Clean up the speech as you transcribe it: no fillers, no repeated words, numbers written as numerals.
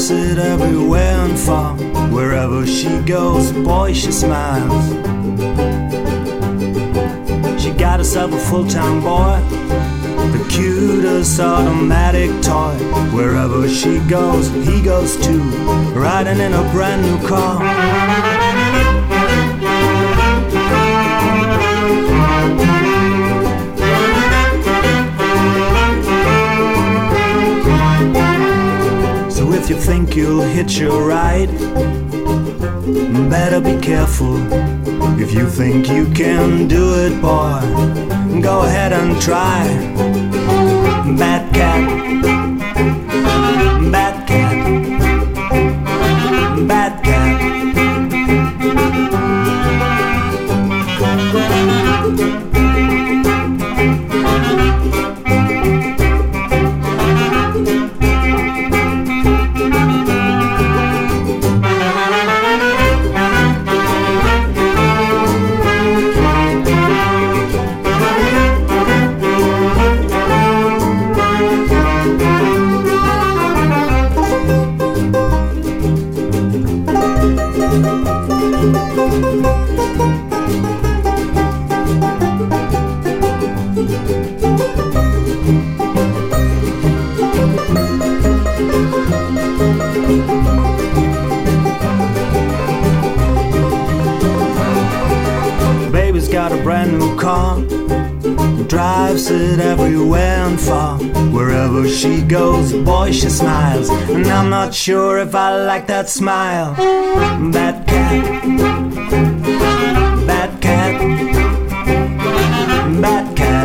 drives it everywhere and far. Wherever she goes, boy, she smiles. She got herself a full-time boy, the cutest automatic toy. Wherever she goes, he goes too, riding in a brand new car. So if you think you'll hitch a ride, better be careful. If you think you can do it, boy, go ahead and try. Bad cat, bad cat, bad cat. Baby's got a brand new car, drives it everywhere and far. Wherever she goes, boy, she smiles, and I'm not sure if I like that smile. Bad cat, bad cat, bad cat.